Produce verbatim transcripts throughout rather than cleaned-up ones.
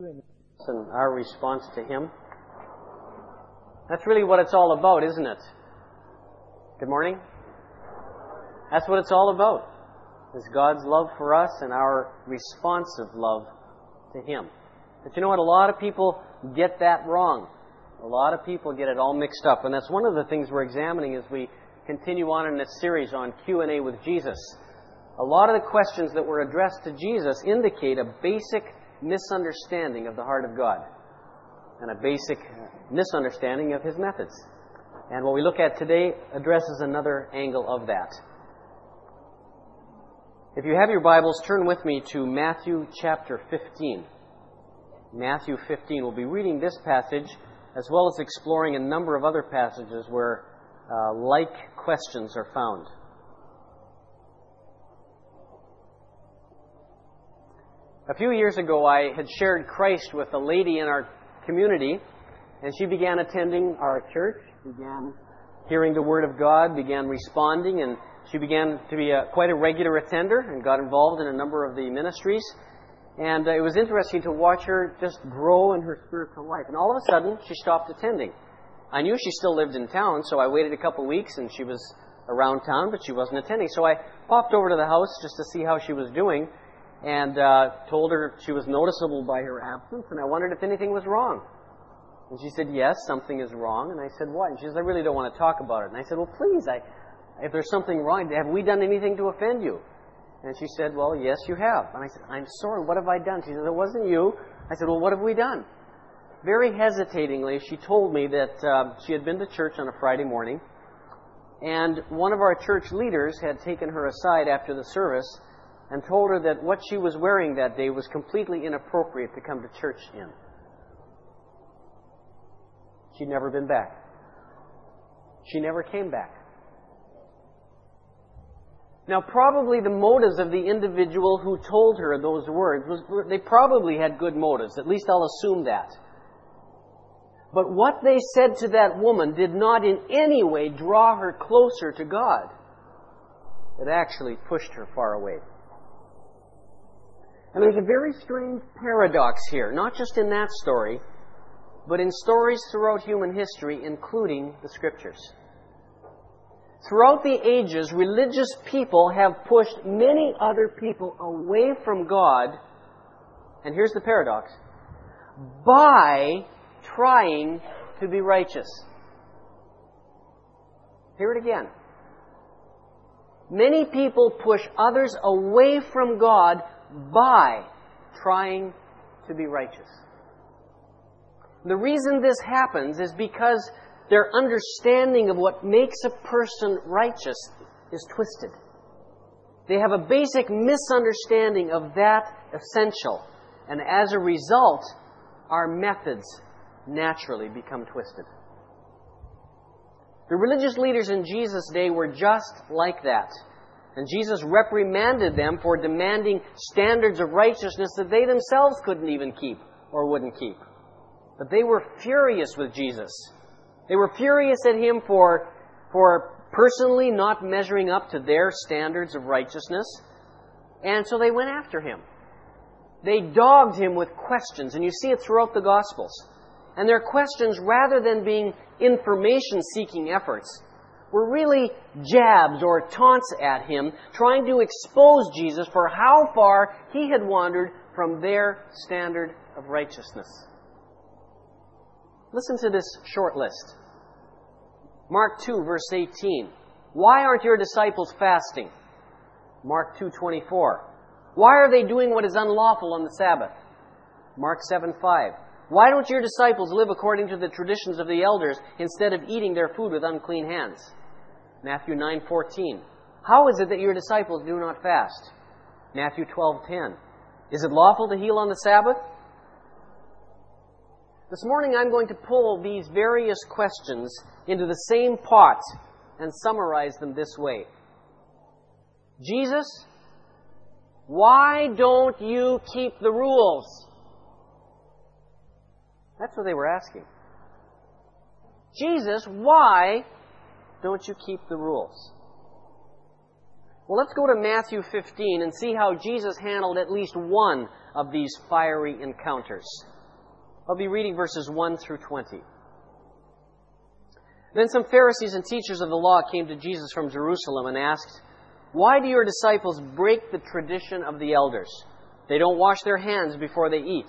and our response to Him. That's really what it's all about, isn't it? Good morning. That's what it's all about, is God's love for us and our responsive love to Him. But you know what? A lot of people get that wrong. A lot of people get it all mixed up. And that's one of the things we're examining as we continue on in this series on Q and A with Jesus. A lot of the questions that were addressed to Jesus indicate a basic misunderstanding of the heart of God and a basic misunderstanding of His methods. And what we look at today addresses another angle of that. If you have your Bibles, turn with me to Matthew chapter fifteen. Matthew fifteen. We'll be reading this passage as well as exploring a number of other passages where uh, like questions are found. A few years ago, I had shared Christ with a lady in our community, and she began attending our church, began hearing the Word of God, began responding, and she began to be a, quite a regular attender and got involved in a number of the ministries. And uh, it was interesting to watch her just grow in her spiritual life. And all of a sudden, she stopped attending. I knew she still lived in town, so I waited a couple of weeks, and she was around town, but she wasn't attending. So I popped over to the house just to see how she was doing, and uh, told her she was noticeable by her absence, and I wondered if anything was wrong. And she said, yes, something is wrong. And I said, what? And she said, I really don't want to talk about it. And I said, well, please, I, if there's something wrong, have we done anything to offend you? And she said, well, yes, you have. And I said, I'm sorry, what have I done? She said, it wasn't you. I said, well, what have we done? Very hesitatingly, she told me that uh, she had been to church on a Friday morning, and one of our church leaders had taken her aside after the service and told her that what she was wearing that day was completely inappropriate to come to church in. She'd never been back. She never came back. Now, probably the motives of the individual who told her those words, was they probably had good motives. At least I'll assume that. But what they said to that woman did not in any way draw her closer to God. It actually pushed her far away. And there's a very strange paradox here, not just in that story, but in stories throughout human history, including the Scriptures. Throughout the ages, religious people have pushed many other people away from God, and here's the paradox, by trying to be righteous. Hear it again. Many people push others away from God by trying to be righteous. The reason this happens is because their understanding of what makes a person righteous is twisted. They have a basic misunderstanding of that essential, and as a result, our methods naturally become twisted. The religious leaders in Jesus' day were just like that. And Jesus reprimanded them for demanding standards of righteousness that they themselves couldn't even keep or wouldn't keep. But they were furious with Jesus. They were furious at Him for, for personally not measuring up to their standards of righteousness. And so they went after Him. They dogged Him with questions, and you see it throughout the Gospels. And their questions, rather than being information-seeking efforts, were really jabs or taunts at Him, trying to expose Jesus for how far He had wandered from their standard of righteousness. Listen to this short list. Mark two, verse eighteen. Why aren't your disciples fasting? Mark two twenty-four. Why are they doing what is unlawful on the Sabbath? Mark seven five. Why don't your disciples live according to the traditions of the elders instead of eating their food with unclean hands? Matthew nine fourteen. How is it that your disciples do not fast? Matthew twelve ten. Is it lawful to heal on the Sabbath? This morning I'm going to pull these various questions into the same pot and summarize them this way. Jesus, why don't you keep the rules? That's what they were asking. Jesus, why don't you keep the rules? Well, let's go to Matthew fifteen and see how Jesus handled at least one of these fiery encounters. I'll be reading verses one through twenty. Then some Pharisees and teachers of the law came to Jesus from Jerusalem and asked, "Why do your disciples break the tradition of the elders? They don't wash their hands before they eat."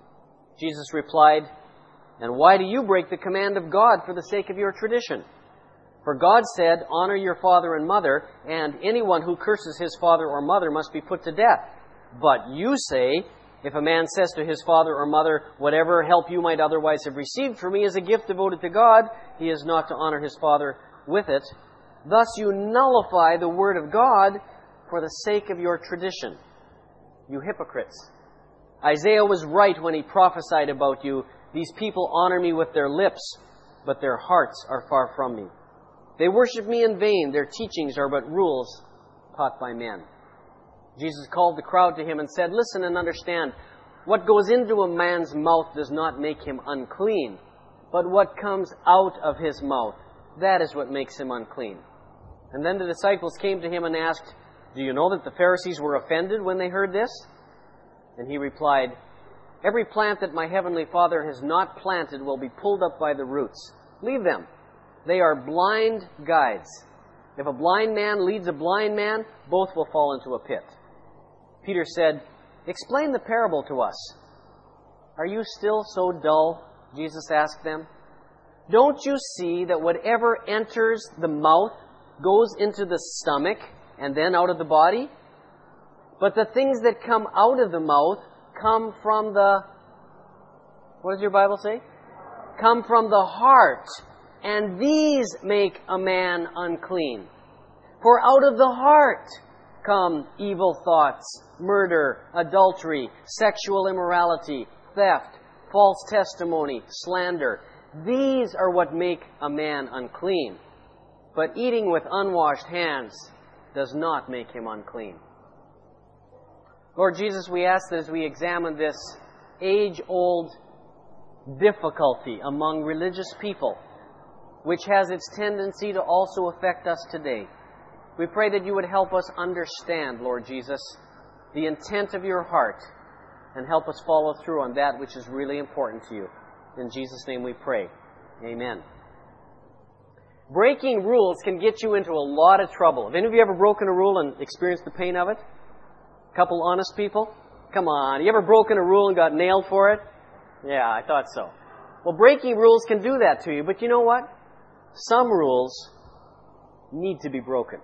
Jesus replied, "And why do you break the command of God for the sake of your tradition? For God said, 'Honor your father and mother,' and anyone who curses his father or mother must be put to death. But you say, if a man says to his father or mother, 'Whatever help you might otherwise have received from me is a gift devoted to God,' he is not to honor his father with it. Thus you nullify the word of God for the sake of your tradition. You hypocrites! Isaiah was right when he prophesied about you. 'These people honor me with their lips, but their hearts are far from me. They worship me in vain. Their teachings are but rules taught by men.'" Jesus called the crowd to him and said, "Listen and understand. What goes into a man's mouth does not make him unclean, but what comes out of his mouth, that is what makes him unclean." And then the disciples came to him and asked, "Do you know that the Pharisees were offended when they heard this?" And he replied, "Every plant that my heavenly Father has not planted will be pulled up by the roots. Leave them. They are blind guides. If a blind man leads a blind man, both will fall into a pit." Peter said, "Explain the parable to us." "Are you still so dull?" Jesus asked them. "Don't you see that whatever enters the mouth goes into the stomach and then out of the body? But the things that come out of the mouth come from the..." What does your Bible say? "Come from the heart, and these make a man unclean. For out of the heart come evil thoughts, murder, adultery, sexual immorality, theft, false testimony, slander. These are what make a man unclean. But eating with unwashed hands does not make him unclean." Lord Jesus, we ask that as we examine this age-old difficulty among religious people, which has its tendency to also affect us today, we pray that you would help us understand, Lord Jesus, the intent of your heart, and help us follow through on that which is really important to you. In Jesus' name we pray. Amen. Breaking rules can get you into a lot of trouble. Have any of you ever broken a rule and experienced the pain of it? A couple honest people? Come on. You ever broken a rule and got nailed for it? Yeah, I thought so. Well, breaking rules can do that to you, but you know what? Some rules need to be broken.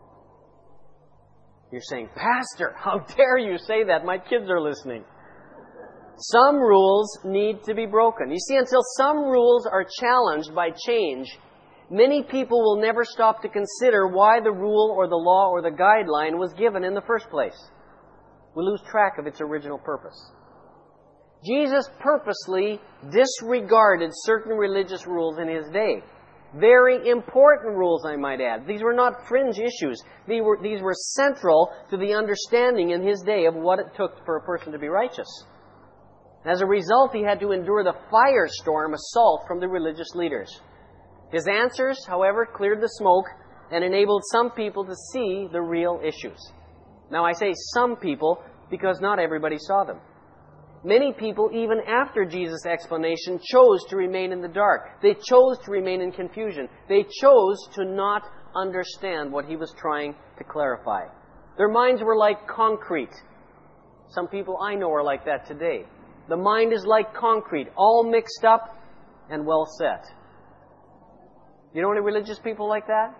You're saying, "Pastor, how dare you say that? My kids are listening." Some rules need to be broken. You see, until some rules are challenged by change, many people will never stop to consider why the rule or the law or the guideline was given in the first place. We lose track of its original purpose. Jesus purposely disregarded certain religious rules in his day. Very important rules, I might add. These were not fringe issues. These were, these were central to the understanding in his day of what it took for a person to be righteous. As a result, he had to endure the firestorm assault from the religious leaders. His answers, however, cleared the smoke and enabled some people to see the real issues. Now, I say some people because not everybody saw them. Many people, even after Jesus' explanation, chose to remain in the dark. They chose to remain in confusion. They chose to not understand what he was trying to clarify. Their minds were like concrete. Some people I know are like that today. The mind is like concrete, all mixed up and well set. You know any religious people like that?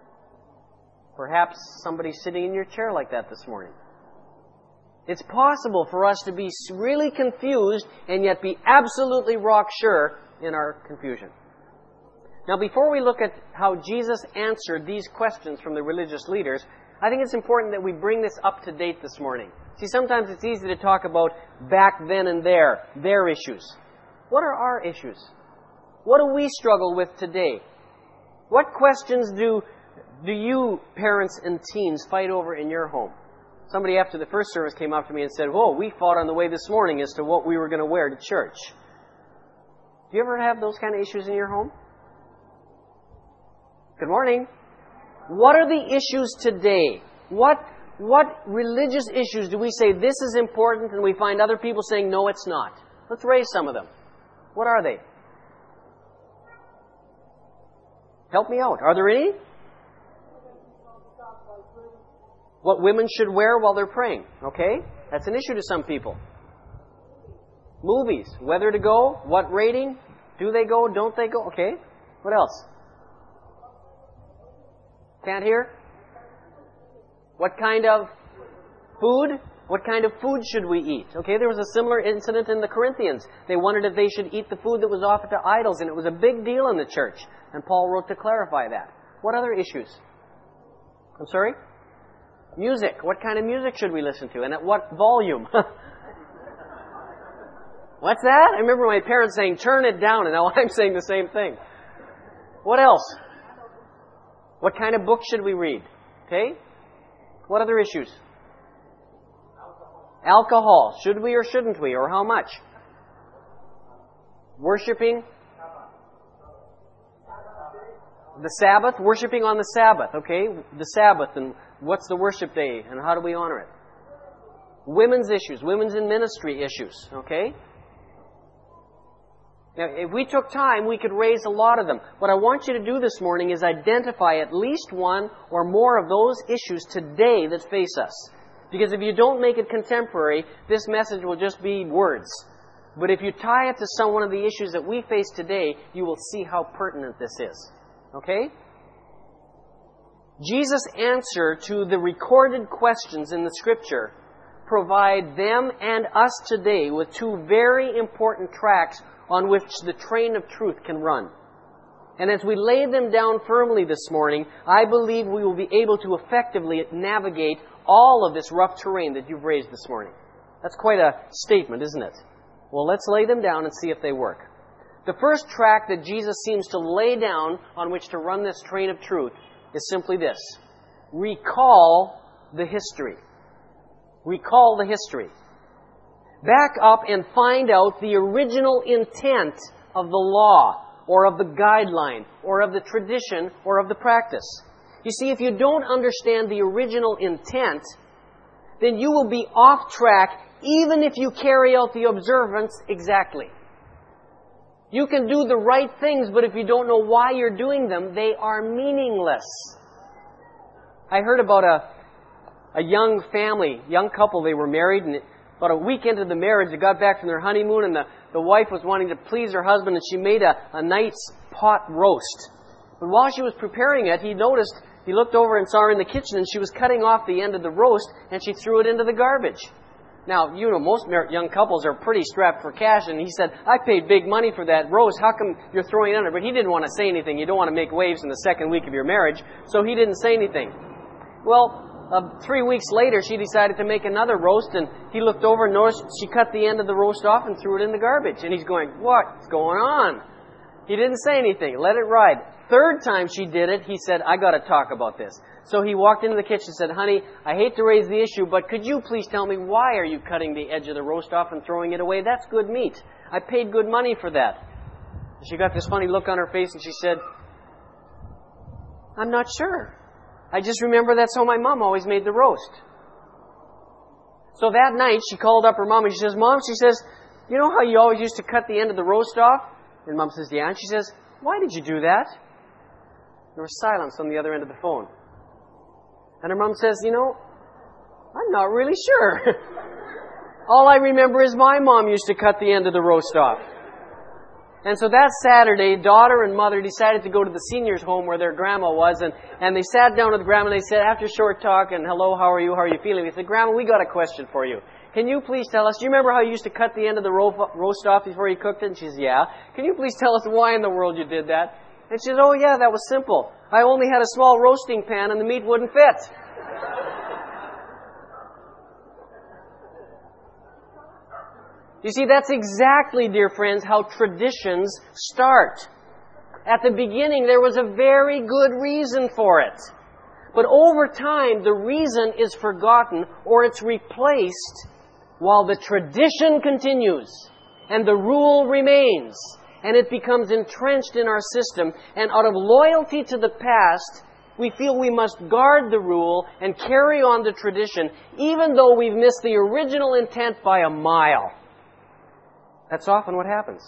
Perhaps somebody sitting in your chair like that this morning. It's possible for us to be really confused and yet be absolutely rock sure in our confusion. Now, before we look at how Jesus answered these questions from the religious leaders, I think it's important that we bring this up to date this morning. See, sometimes it's easy to talk about back then and there, their issues. What are our issues? What do we struggle with today? What questions do, do you, parents and teens, fight over in your home? Somebody after the first service came up to me and said, "Whoa, we fought on the way this morning as to what we were going to wear to church." Do you ever have those kind of issues in your home? Good morning. What are the issues today What, what religious issues do we say this is important and we find other people saying no, it's not? Let's raise some of them. What are they? Help me out. Are there any? What women should wear while they're praying. Okay? That's an issue to some people. Movies. Whether to go. What rating. Do they go? Don't they go? Okay. What else? Can't hear? What kind of food? What kind of food should we eat? Okay, there was a similar incident in the Corinthians. They wondered if they should eat the food that was offered to idols, and it was a big deal in the church. And Paul wrote to clarify that. What other issues? I'm sorry? Music. What kind of music should we listen to? And at what volume? What's that? I remember my parents saying, turn it down, and now I'm saying the same thing. What else? What kind of book should we read? Okay? What other issues? Alcohol. Alcohol. Should we or shouldn't we? Or how much? Worshipping? The Sabbath? Worshipping on the Sabbath. Okay? The Sabbath. And what's the worship day? And how do we honor it? Women's issues. Women's in ministry issues. Okay? Now, if we took time, we could raise a lot of them. What I want you to do this morning is identify at least one or more of those issues today that face us. Because if you don't make it contemporary, this message will just be words. But if you tie it to some one of the issues that we face today, you will see how pertinent this is. Okay? Jesus' answer to the recorded questions in the Scripture provide them and us today with two very important tracks on which the train of truth can run. And as we lay them down firmly this morning, I believe we will be able to effectively navigate all of this rough terrain that you've raised this morning. That's quite a statement, isn't it? Well, let's lay them down and see if they work. The first track that Jesus seems to lay down on which to run this train of truth is simply this. Recall the history. Recall the history. Back up and find out the original intent of the law, or of the guideline, or of the tradition, or of the practice. You see, if you don't understand the original intent, then you will be off track even if you carry out the observance exactly. You can do the right things, but if you don't know why you're doing them, they are meaningless. I heard about a, a young family, young couple, they were married, and about a week into the marriage, they got back from their honeymoon, and the, the wife was wanting to please her husband, and she made a, a nice pot roast. But while she was preparing it, he noticed, he looked over and saw her in the kitchen, and she was cutting off the end of the roast, and she threw it into the garbage. Now, you know, most young couples are pretty strapped for cash, and he said, I paid big money for that roast, how come you're throwing it under? But he didn't want to say anything. You don't want to make waves in the second week of your marriage, so he didn't say anything. Well, Uh, three weeks later, she decided to make another roast, and he looked over and noticed she cut the end of the roast off and threw it in the garbage. And he's going, what's going on? He didn't say anything. Let it ride. Third time she did it, he said, I got to talk about this. So he walked into the kitchen and said, honey, I hate to raise the issue, but could you please tell me why are you cutting the edge of the roast off and throwing it away? That's good meat. I paid good money for that. She got this funny look on her face, and she said, I'm not sure. I just remember that's how my mom always made the roast. So that night, she called up her mom and she says, Mom, she says, you know how you always used to cut the end of the roast off? And Mom says, yeah. And she says, why did you do that? There was silence on the other end of the phone. And her mom says, you know, I'm not really sure. All I remember is my mom used to cut the end of the roast off. And so that Saturday, daughter and mother decided to go to the seniors' home where their grandma was, and, and they sat down with grandma and they said, after a short talk, and hello, how are you, how are you feeling? They said, Grandma, we got a question for you. Can you please tell us, do you remember how you used to cut the end of the ro- roast off before you cooked it? And she says, yeah. Can you please tell us why in the world you did that? And she says, oh yeah, that was simple. I only had a small roasting pan and the meat wouldn't fit. You see, that's exactly, dear friends, how traditions start. At the beginning, there was a very good reason for it. But over time, the reason is forgotten or it's replaced while the tradition continues and the rule remains and it becomes entrenched in our system. And out of loyalty to the past, we feel we must guard the rule and carry on the tradition, even though we've missed the original intent by a mile. That's often what happens.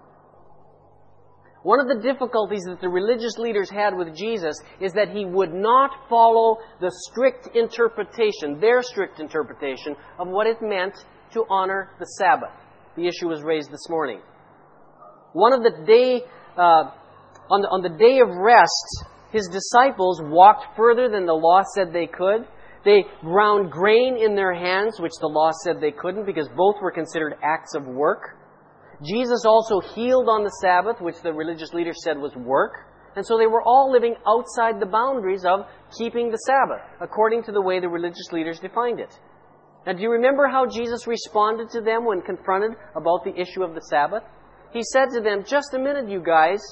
One of the difficulties that the religious leaders had with Jesus is that He would not follow the strict interpretation, their strict interpretation, of what it meant to honor the Sabbath. The issue was raised this morning. One of the day, uh, on the, on the day of rest, His disciples walked further than the law said they could. They ground grain in their hands, which the law said they couldn't, because both were considered acts of work. Jesus also healed on the Sabbath, which the religious leaders said was work. And so they were all living outside the boundaries of keeping the Sabbath, according to the way the religious leaders defined it. Now, do you remember how Jesus responded to them when confronted about the issue of the Sabbath? He said to them, "Just a minute, you guys.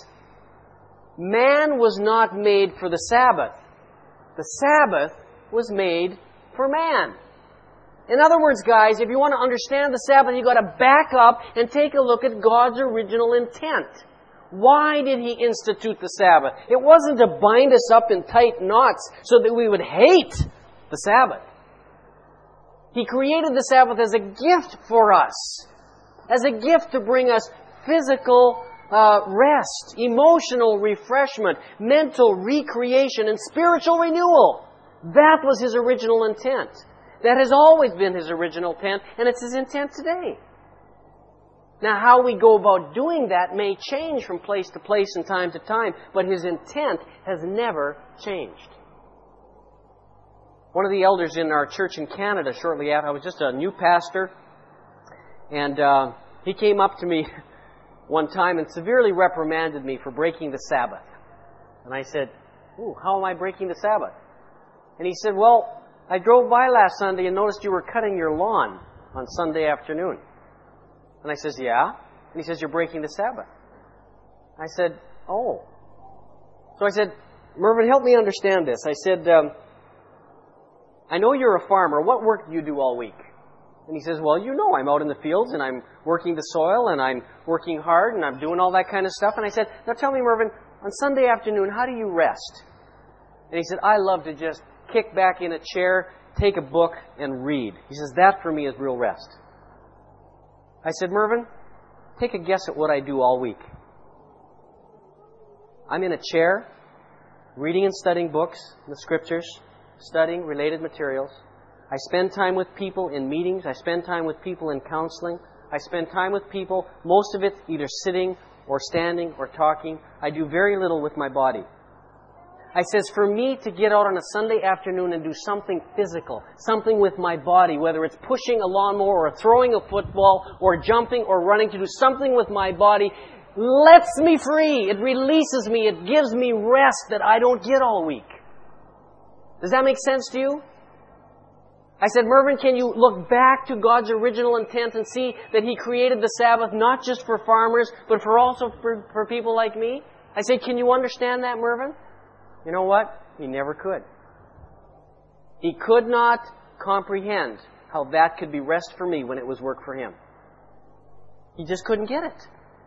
Man was not made for the Sabbath. The Sabbath was made for man." In other words, guys, if you want to understand the Sabbath, you've got to back up and take a look at God's original intent. Why did He institute the Sabbath? It wasn't to bind us up in tight knots so that we would hate the Sabbath. He created the Sabbath as a gift for us, as a gift to bring us physical uh, rest, emotional refreshment, mental recreation, and spiritual renewal. That was His original intent. That has always been His original intent, and it's His intent today. Now, how we go about doing that may change from place to place and time to time, but His intent has never changed. One of the elders in our church in Canada, shortly after, I was just a new pastor, and uh, he came up to me one time and severely reprimanded me for breaking the Sabbath. And I said, "Ooh, how am I breaking the Sabbath?" And he said, "Well, I drove by last Sunday and noticed you were cutting your lawn on Sunday afternoon." And I says, "Yeah?" And he says, "You're breaking the Sabbath." I said, "Oh." So I said, "Mervyn, help me understand this." I said, um, "I know you're a farmer. What work do you do all week?" And he says, "Well, you know, I'm out in the fields and I'm working the soil and I'm working hard and I'm doing all that kind of stuff." And I said, "Now tell me, Mervyn, on Sunday afternoon, how do you rest?" And he said, "I love to just kick back in a chair, take a book, and read." He says, "That for me is real rest." I said, "Mervyn, take a guess at what I do all week." I'm in a chair, reading and studying books, the Scriptures, studying related materials. I spend time with people in meetings. I spend time with people in counseling. I spend time with people, most of it either sitting or standing or talking. I do very little with my body. I says, for me to get out on a Sunday afternoon and do something physical, something with my body, whether it's pushing a lawnmower or throwing a football or jumping or running, to do something with my body, lets me free. It releases me. It gives me rest that I don't get all week. Does that make sense to you? I said, "Mervyn, can you look back to God's original intent and see that He created the Sabbath not just for farmers, but for also for, for people like me?" I said, "Can you understand that, Mervyn?" You know what? He never could. He could not comprehend how that could be rest for me when it was work for Him. He just couldn't get it.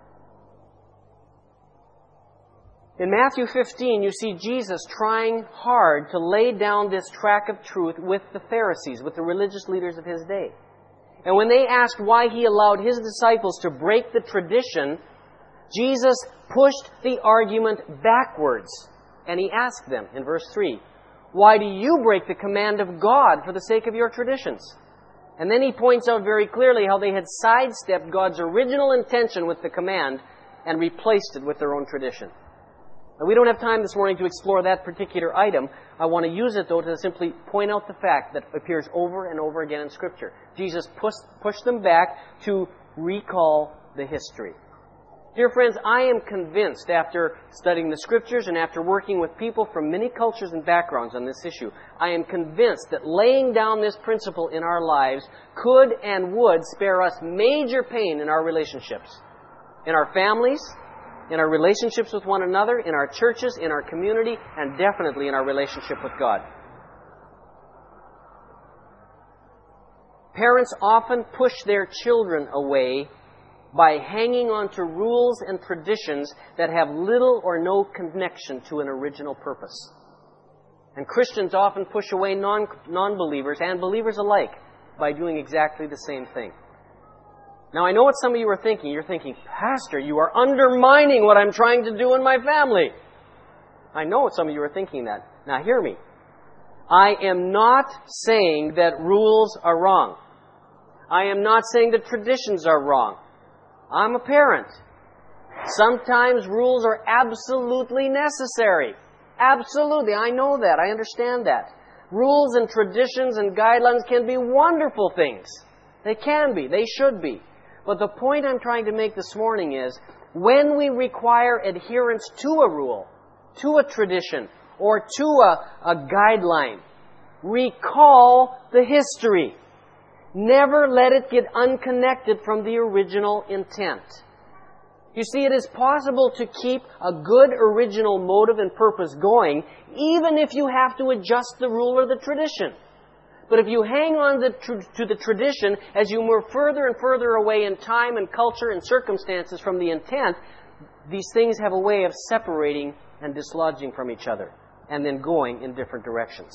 In Matthew fifteen, you see Jesus trying hard to lay down this track of truth with the Pharisees, with the religious leaders of His day. And when they asked why He allowed His disciples to break the tradition, Jesus pushed the argument backwards. And He asked them in verse three, "Why do you break the command of God for the sake of your traditions?" And then He points out very clearly how they had sidestepped God's original intention with the command and replaced it with their own tradition. Now, we don't have time this morning to explore that particular item. I want to use it, though, to simply point out the fact that appears over and over again in Scripture. Jesus pushed, pushed them back to recall the history. Dear friends, I am convinced after studying the Scriptures and after working with people from many cultures and backgrounds on this issue, I am convinced that laying down this principle in our lives could and would spare us major pain in our relationships, in our families, in our relationships with one another, in our churches, in our community, and definitely in our relationship with God. Parents often push their children away by hanging on to rules and traditions that have little or no connection to an original purpose. And Christians often push away non, non-believers and believers alike by doing exactly the same thing. Now, I know what some of you are thinking. You're thinking, Pastor, you are undermining what I'm trying to do in my family. I know some of you are thinking that. Now, hear me. I am not saying that rules are wrong. I am not saying that traditions are wrong. I'm a parent. Sometimes rules are absolutely necessary. Absolutely. I know that. I understand that. Rules and traditions and guidelines can be wonderful things. They can be. They should be. But the point I'm trying to make this morning is, when we require adherence to a rule, to a tradition, or to a, a guideline, recall the history. Never let it get unconnected from the original intent. You see, it is possible to keep a good original motive and purpose going, even if you have to adjust the rule or the tradition. But if you hang on the tr- to the tradition as you move further and further away in time and culture and circumstances from the intent, these things have a way of separating and dislodging from each other, and then going in different directions.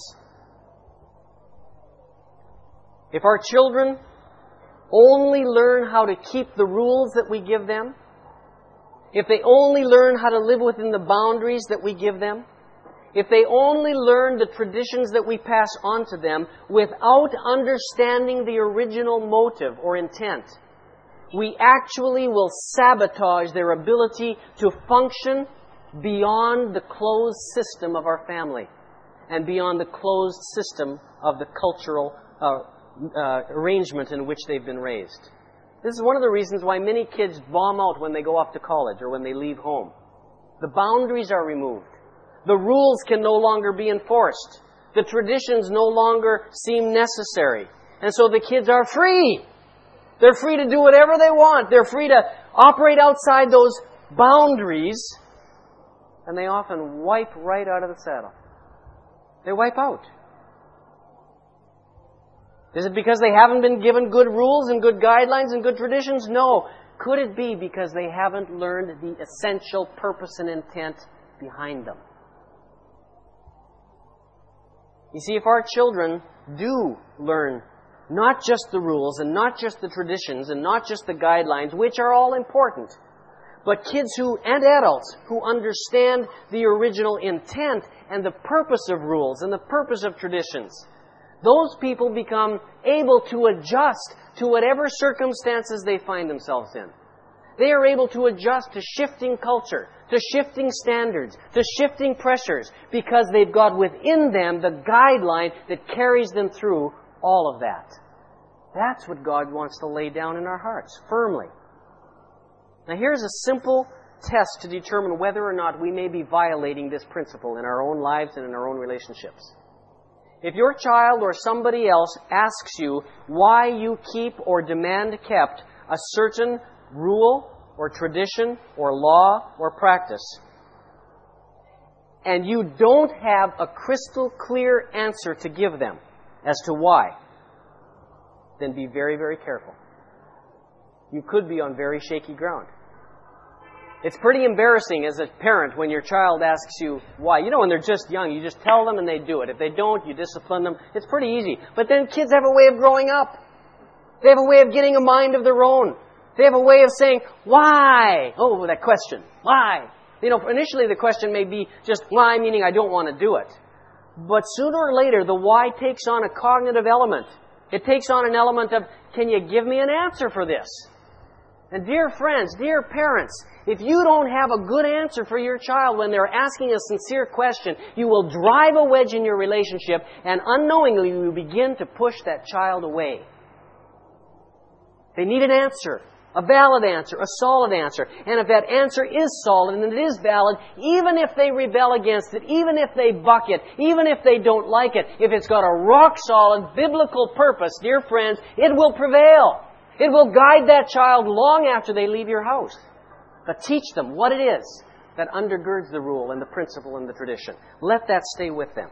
If our children only learn how to keep the rules that we give them, if they only learn how to live within the boundaries that we give them, if they only learn the traditions that we pass on to them without understanding the original motive or intent, we actually will sabotage their ability to function beyond the closed system of our family and beyond the closed system of the cultural uh, uh, arrangement in which they've been raised. This is one of the reasons why many kids bomb out when they go off to college or when they leave home. The boundaries are removed. The rules can no longer be enforced. The traditions no longer seem necessary. And so the kids are free. They're free to do whatever they want. They're free to operate outside those boundaries. And they often wipe right out of the saddle. They wipe out. Is it because they haven't been given good rules and good guidelines and good traditions? No. Could it be because they haven't learned the essential purpose and intent behind them? You see, if our children do learn not just the rules and not just the traditions and not just the guidelines, which are all important, but kids who, and adults, who understand the original intent and the purpose of rules and the purpose of traditions, those people become able to adjust to whatever circumstances they find themselves in. They are able to adjust to shifting culture, to shifting standards, to shifting pressures, because they've got within them the guideline that carries them through all of that. That's what God wants to lay down in our hearts, firmly. Now here's a simple test to determine whether or not we may be violating this principle in our own lives and in our own relationships. If your child or somebody else asks you why you keep or demand kept a certain rule or tradition or law or practice, and you don't have a crystal clear answer to give them as to why, then be very, very careful. You could be on very shaky ground. It's pretty embarrassing as a parent when your child asks you why. You know, when they're just young, you just tell them and they do it. If they don't, you discipline them. It's pretty easy. But then kids have a way of growing up. They have a way of getting a mind of their own. They have a way of saying, why? Oh, that question. Why? You know, initially the question may be just why, meaning I don't want to do it. But sooner or later, the why takes on a cognitive element. It takes on an element of, can you give me an answer for this? And dear friends, dear parents, if you don't have a good answer for your child when they're asking a sincere question, you will drive a wedge in your relationship, and unknowingly you will begin to push that child away. They need an answer, a valid answer, a solid answer. And if that answer is solid and it is valid, even if they rebel against it, even if they buck it, even if they don't like it, if it's got a rock-solid biblical purpose, dear friends, it will prevail. It will guide that child long after they leave your house. But teach them what it is that undergirds the rule and the principle and the tradition. Let that stay with them.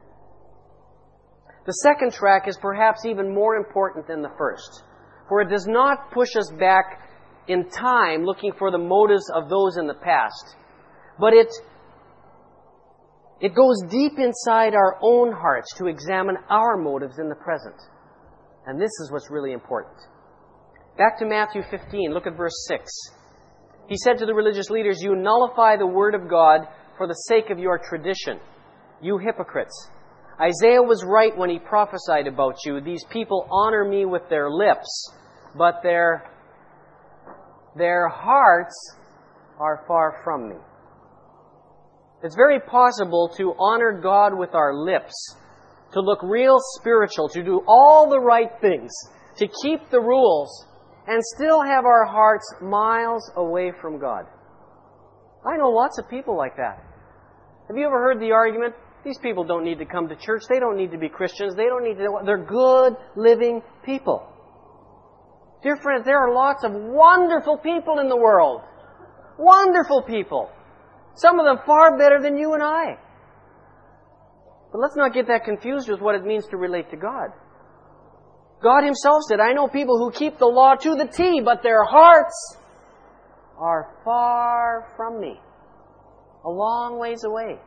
The second track is perhaps even more important than the first, for it does not push us back in time looking for the motives of those in the past, but it, It goes deep inside our own hearts to examine our motives in the present. And this is what's really important. Back to Matthew fifteen, look at verse six. He said to the religious leaders, "You nullify the word of God for the sake of your tradition, you hypocrites. Isaiah was right when he prophesied about you. These people honor me with their lips, but their, their hearts are far from me." It's very possible to honor God with our lips, to look real spiritual, to do all the right things, to keep the rules, and still have our hearts miles away from God. I know lots of people like that. Have you ever heard the argument, these people don't need to come to church, they don't need to be Christians, they don't need to... They're good, living people. Dear friends, there are lots of wonderful people in the world. Wonderful people. Some of them far better than you and I. But let's not get that confused with what it means to relate to God. God Himself said, "I know people who keep the law to the T, but their hearts are far from me." A long ways away.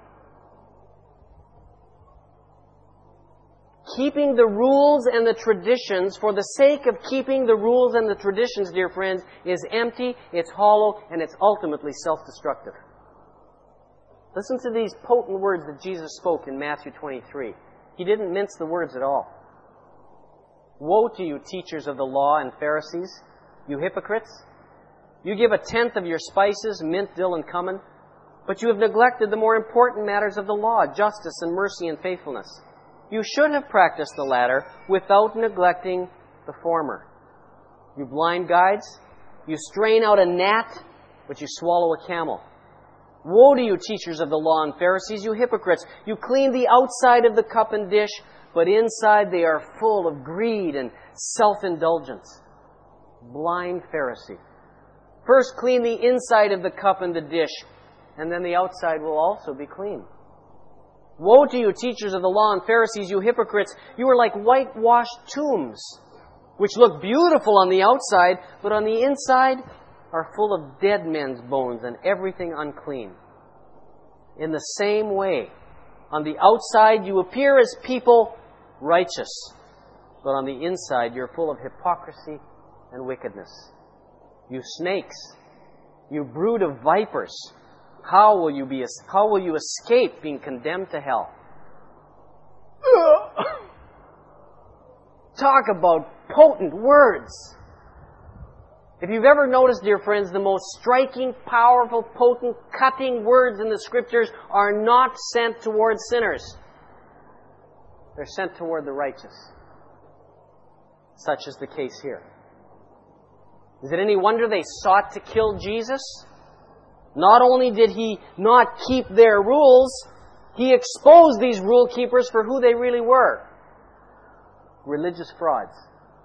Keeping the rules and the traditions for the sake of keeping the rules and the traditions, dear friends, is empty, it's hollow, and it's ultimately self-destructive. Listen to these potent words that Jesus spoke in Matthew twenty-three. He didn't mince the words at all. "Woe to you, teachers of the law and Pharisees, you hypocrites! You give a tenth of your spices, mint, dill, and cumin, but you have neglected the more important matters of the law, justice and mercy and faithfulness. You should have practiced the latter without neglecting the former. You blind guides, you strain out a gnat, but you swallow a camel. Woe to you, teachers of the law and Pharisees, you hypocrites! You clean the outside of the cup and dish, but inside they are full of greed and self-indulgence." Blind Pharisee. First clean the inside of the cup and the dish, and then the outside will also be clean. Woe to you, teachers of the law and Pharisees, you hypocrites! You are like whitewashed tombs, which look beautiful on the outside, but on the inside are full of dead men's bones and everything unclean. In the same way, on the outside you appear as people righteous, but on the inside you're full of hypocrisy and wickedness. You snakes, you brood of vipers, how will you be? How will you escape being condemned to hell? Talk about potent words. If you've ever noticed, dear friends, the most striking, powerful, potent, cutting words in the Scriptures are not sent toward sinners. They're sent toward the righteous. Such is the case here. Is it any wonder they sought to kill Jesus? Not only did He not keep their rules, He exposed these rule keepers for who they really were. Religious frauds.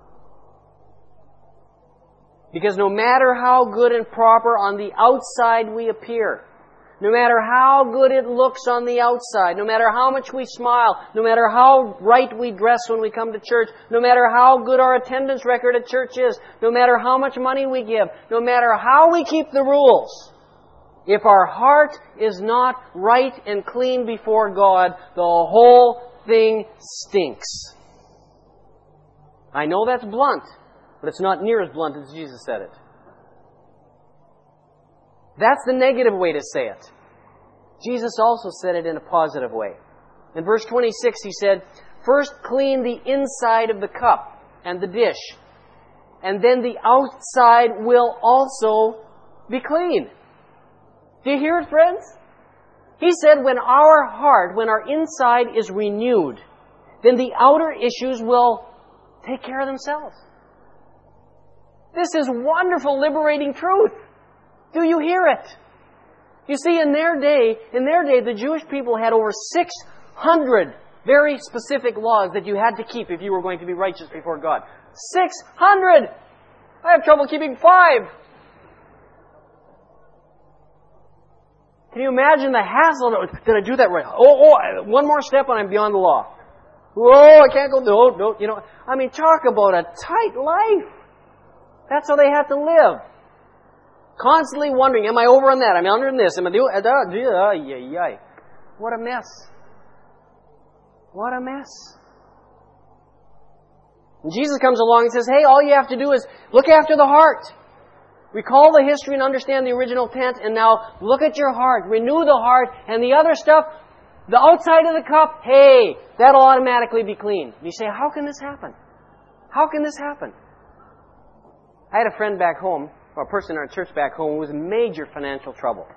Because no matter how good and proper on the outside we appear, no matter how good it looks on the outside, no matter how much we smile, no matter how right we dress when we come to church, no matter how good our attendance record at church is, no matter how much money we give, no matter how we keep the rules, if our heart is not right and clean before God, the whole thing stinks. I know that's blunt, but it's not near as blunt as Jesus said it. That's the negative way to say it. Jesus also said it in a positive way. In verse twenty-six, He said, "First clean the inside of the cup and the dish, and then the outside will also be clean." Do you hear it, friends? He said when our heart, when our inside is renewed, then the outer issues will take care of themselves. This is wonderful, liberating truth. Do you hear it? You see, in their day, in their day, the Jewish people had over six hundred very specific laws that you had to keep if you were going to be righteous before God. six hundred! I have trouble keeping five. Can you imagine the hassle? Did I do that right? Oh, oh, one more step and I'm beyond the law. Oh, I can't go. No, no. You know, I mean, talk about a tight life. That's how they have to live. Constantly wondering, am I over on that? Am I under in this? Am I doing... What a mess. What a mess. And Jesus comes along and says, hey, all you have to do is look after the heart. Recall the history and understand the original intent, and now look at your heart. Renew the heart, and the other stuff, the outside of the cup, hey, that'll automatically be clean. You say, how can this happen? How can this happen? I had a friend back home, or a person in our church back home, who was in major financial trouble.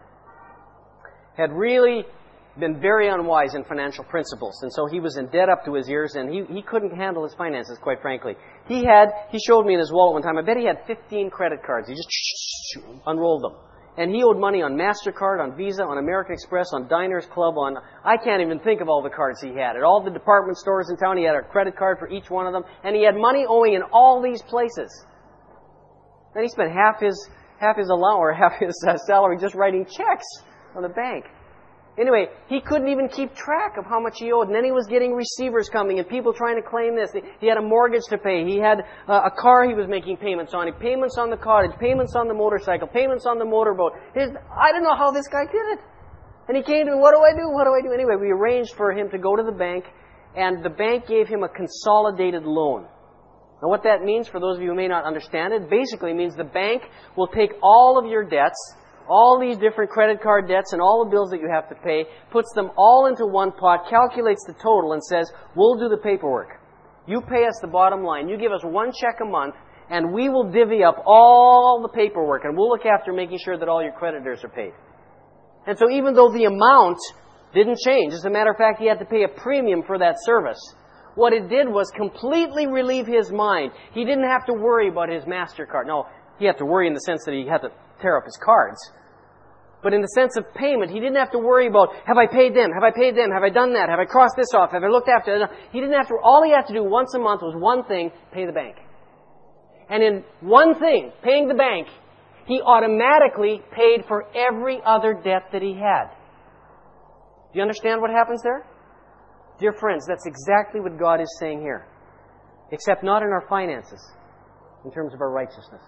Had really been very unwise in financial principles. And so he was in debt up to his ears, and he, he couldn't handle his finances, quite frankly. He had, he showed me in his wallet one time, I bet he had fifteen credit cards. He just unrolled them. And he owed money on MasterCard, on Visa, on American Express, on Diners Club, on, I can't even think of all the cards he had. At all the department stores in town, he had a credit card for each one of them. And he had money owing in all these places. Then he spent half his, half his allowance, or half his uh, salary just writing checks on the bank. Anyway, he couldn't even keep track of how much he owed. And then he was getting receivers coming and people trying to claim this. He had a mortgage to pay. He had uh, a car he was making payments on. He payments on the cottage, payments on the motorcycle, payments on the motorboat. His, I don't know how this guy did it. And he came to me, what do I do? What do I do? Anyway, we arranged for him to go to the bank, and the bank gave him a consolidated loan. Now what that means, for those of you who may not understand it, basically means the bank will take all of your debts, all these different credit card debts and all the bills that you have to pay, puts them all into one pot, calculates the total, and says, we'll do the paperwork. You pay us the bottom line. You give us one check a month, and we will divvy up all the paperwork, and we'll look after making sure that all your creditors are paid. And so even though the amount didn't change, as a matter of fact, he had to pay a premium for that service, what it did was completely relieve his mind. He didn't have to worry about his MasterCard. No, he had to worry in the sense that he had to tear up his cards. But in the sense of payment, he didn't have to worry about, have I paid them? Have I paid them? Have I done that? Have I crossed this off? Have I looked after it? He didn't have to, all he had to do once a month was one thing, pay the bank. And in one thing, paying the bank, he automatically paid for every other debt that he had. Do you understand what happens there? Dear friends, that's exactly what God is saying here. Except not in our finances, in terms of our righteousness.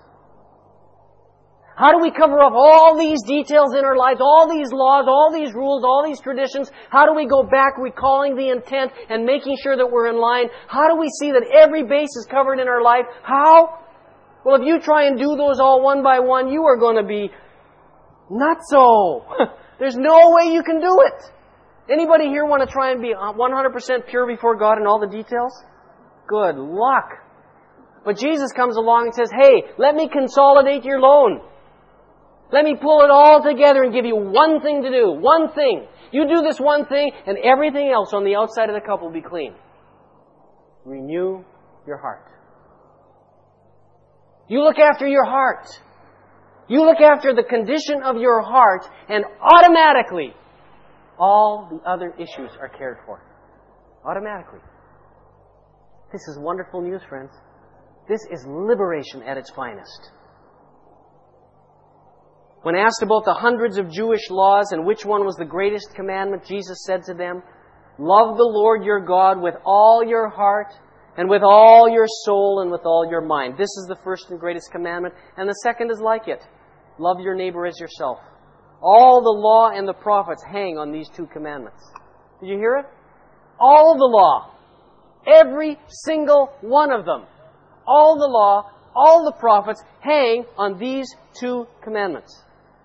How do we cover up all these details in our lives, all these laws, all these rules, all these traditions? How do we go back recalling the intent and making sure that we're in line? How do we see that every base is covered in our life? How? Well, if you try and do those all one by one, you are going to be nutso. There's no way you can do it. Anybody here want to try and be one hundred percent pure before God in all the details? Good luck. But Jesus comes along and says, hey, let me consolidate your loan. Let me pull it all together and give you one thing to do. One thing. You do this one thing, and everything else on the outside of the cup will be clean. Renew your heart. You look after your heart. You look after the condition of your heart, and automatically, all the other issues are cared for. Automatically. This is wonderful news, friends. This is liberation at its finest. When asked about the hundreds of Jewish laws and which one was the greatest commandment, Jesus said to them, love the Lord your God with all your heart and with all your soul and with all your mind. This is the first and greatest commandment, and the second is like it. Love your neighbor as yourself. All the law and the prophets hang on these two commandments. Did you hear it? All the law. Every single one of them. All the law, all the prophets hang on these two commandments.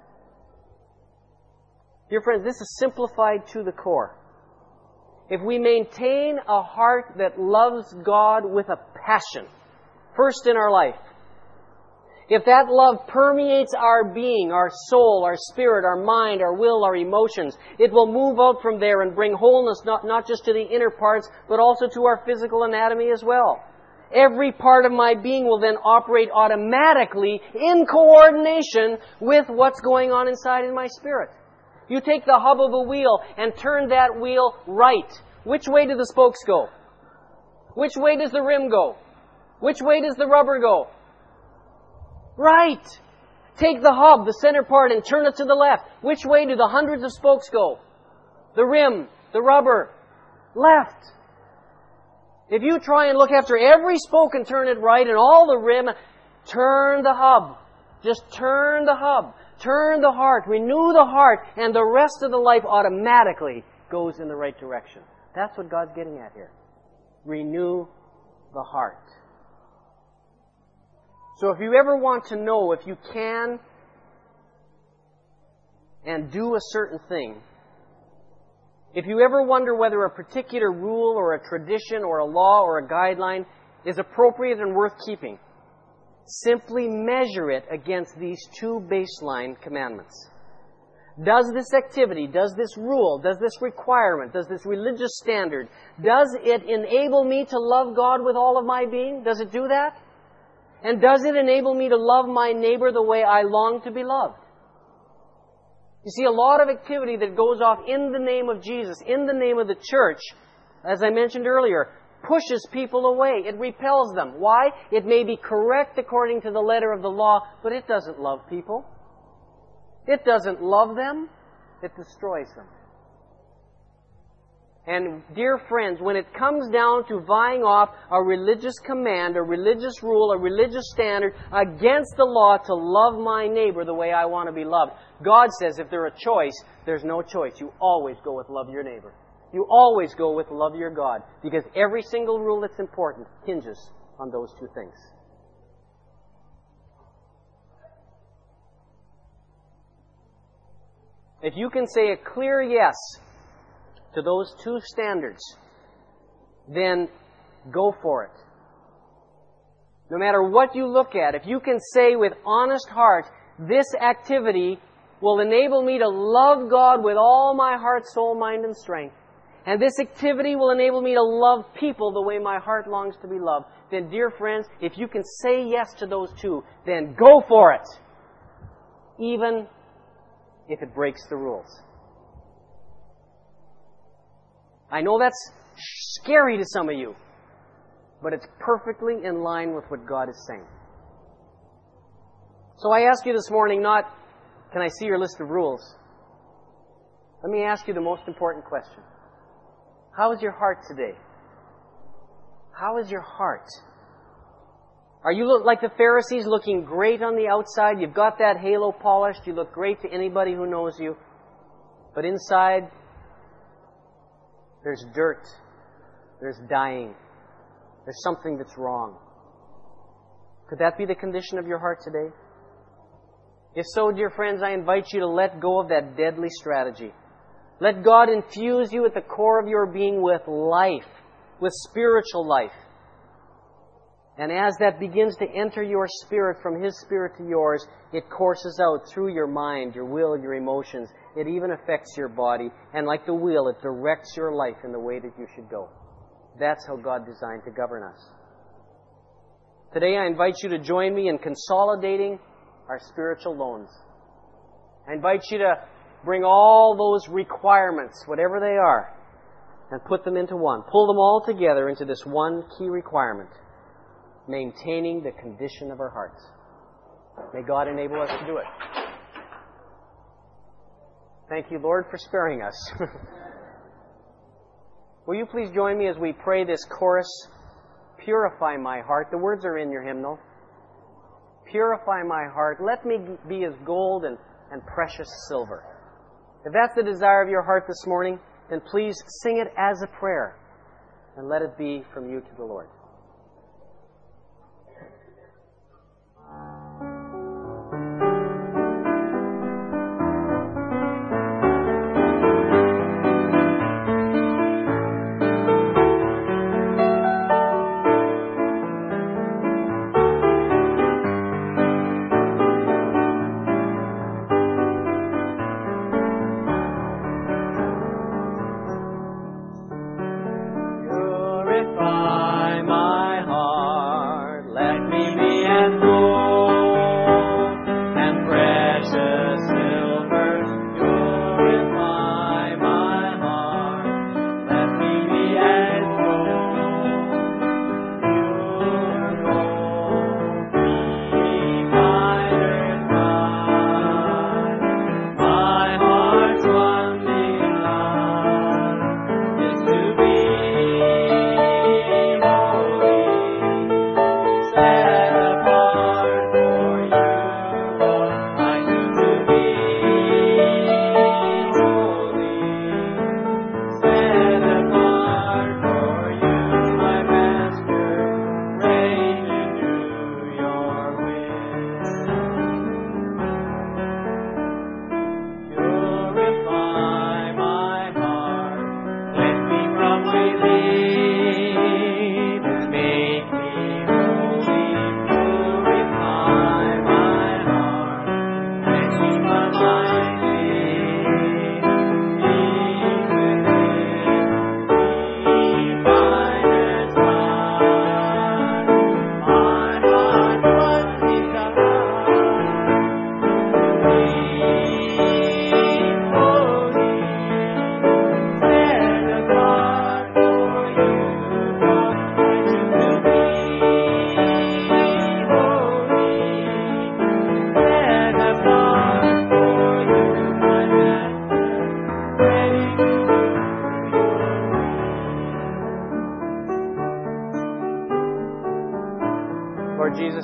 Dear friends, this is simplified to the core. If we maintain a heart that loves God with a passion, first in our life, if that love permeates our being, our soul, our spirit, our mind, our will, our emotions, it will move out from there and bring wholeness not, not just to the inner parts, but also to our physical anatomy as well. Every part of my being will then operate automatically in coordination with what's going on inside in my spirit. You take the hub of a wheel and turn that wheel right. Which way do the spokes go? Which way does the rim go? Which way does the rubber go? Right. Take the hub, the center part, and turn it to the left. Which way do the hundreds of spokes go? The rim, the rubber, left. If you try and look after every spoke and turn it right and all the rim, turn the hub. Just turn the hub. Turn the heart. Renew the heart. And the rest of the life automatically goes in the right direction. That's what God's getting at here. Renew the heart. So if you ever want to know if you can and do a certain thing, if you ever wonder whether a particular rule or a tradition or a law or a guideline is appropriate and worth keeping, simply measure it against these two baseline commandments. Does this activity, does this rule, does this requirement, does this religious standard, does it enable me to love God with all of my being? Does it do that? And does it enable me to love my neighbor the way I long to be loved? You see, a lot of activity that goes off in the name of Jesus, in the name of the church, as I mentioned earlier, pushes people away. It repels them. Why? It may be correct according to the letter of the law, but it doesn't love people. It doesn't love them. It destroys them. And dear friends, when it comes down to vying off a religious command, a religious rule, a religious standard against the law to love my neighbor the way I want to be loved, God says if there's a choice, there's no choice. You always go with love your neighbor. You always go with love your God, because every single rule that's important hinges on those two things. If you can say a clear yes to those two standards, then go for it. No matter what you look at, if you can say with honest heart, this activity will enable me to love God with all my heart, soul, mind, and strength, and this activity will enable me to love people the way my heart longs to be loved, then, dear friends, if you can say yes to those two, then go for it, even if it breaks the rules. I know that's scary to some of you, but it's perfectly in line with what God is saying. So I ask you this morning, not, can I see your list of rules? Let me ask you the most important question. How is your heart today? How is your heart? Are you look like the Pharisees, looking great on the outside? You've got that halo polished. You look great to anybody who knows you. But inside, there's dirt. There's dying. There's something that's wrong. Could that be the condition of your heart today? If so, dear friends, I invite you to let go of that deadly strategy. Let God infuse you at the core of your being with life, with spiritual life. And as that begins to enter your spirit from His Spirit to yours, it courses out through your mind, your will, your emotions. It even affects your body. And like the wheel, it directs your life in the way that you should go. That's how God designed to govern us. Today I invite you to join me in consolidating our spiritual loans. I invite you to bring all those requirements, whatever they are, and put them into one. Pull them all together into this one key requirement: maintaining the condition of our hearts. May God enable us to do it. Thank you, Lord, for sparing us. Will you please join me as we pray this chorus, Purify My Heart? The words are in your hymnal. Purify my heart. Let me be as gold and, and precious silver. If that's the desire of your heart this morning, then please sing it as a prayer and let it be from you to the Lord. Purify my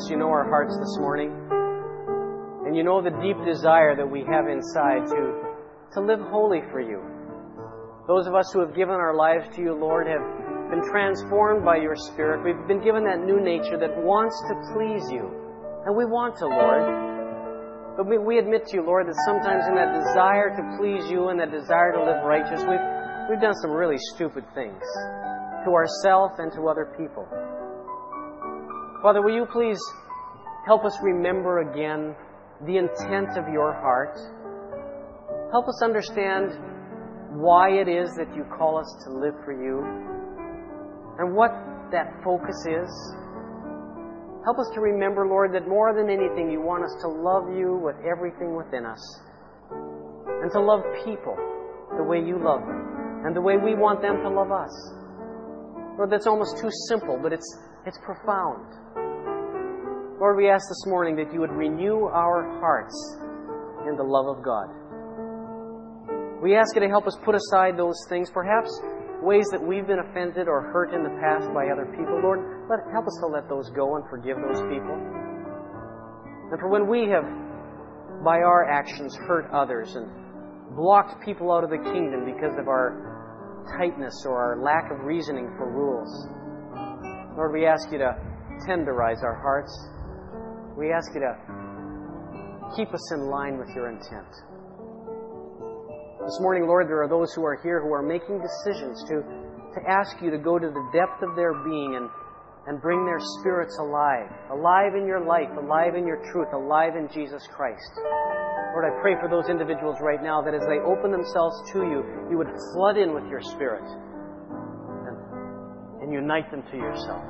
Jesus, you know our hearts this morning. And you know the deep desire that we have inside to, to live holy for you. Those of us who have given our lives to you, Lord, have been transformed by your Spirit. We've been given that new nature that wants to please you. And we want to, Lord. But we, we admit to you, Lord, that sometimes in that desire to please you and that desire to live righteous, we've, we've done some really stupid things to ourselves and to other people. Father, will you please help us remember again the intent of your heart? Help us understand why it is that you call us to live for you and what that focus is. Help us to remember, Lord, that more than anything, you want us to love you with everything within us and to love people the way you love them and the way we want them to love us. Lord, that's almost too simple, but it's, it's profound. Lord, we ask this morning that you would renew our hearts in the love of God. We ask you to help us put aside those things, perhaps ways that we've been offended or hurt in the past by other people. Lord, let, help us to let those go and forgive those people. And for when we have, by our actions, hurt others and blocked people out of the kingdom because of our tightness or our lack of reasoning for rules, Lord, we ask you to tenderize our hearts. We ask you to keep us in line with your intent. This morning, Lord, there are those who are here who are making decisions to, to ask you to go to the depth of their being and, and bring their spirits alive. Alive in your life, alive in your truth, alive in Jesus Christ. Lord, I pray for those individuals right now that as they open themselves to you, you would flood in with your Spirit and, and unite them to yourself.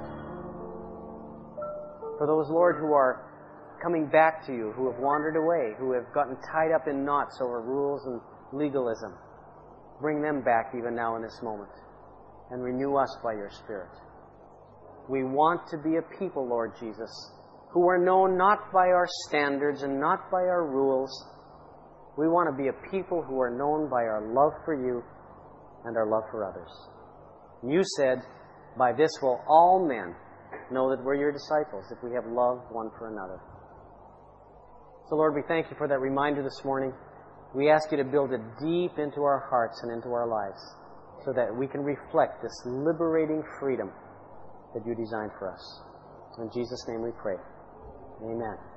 For those, Lord, who are coming back to you, who have wandered away, who have gotten tied up in knots over rules and legalism, bring them back even now in this moment and renew us by your Spirit. We want to be a people, Lord Jesus, who are known not by our standards and not by our rules. We want to be a people who are known by our love for you and our love for others. You said, by this will all men know that we're your disciples, if we have love one for another. So, Lord, we thank you for that reminder this morning. We ask you to build it deep into our hearts and into our lives so that we can reflect this liberating freedom that you designed for us. In Jesus' name we pray. Amen.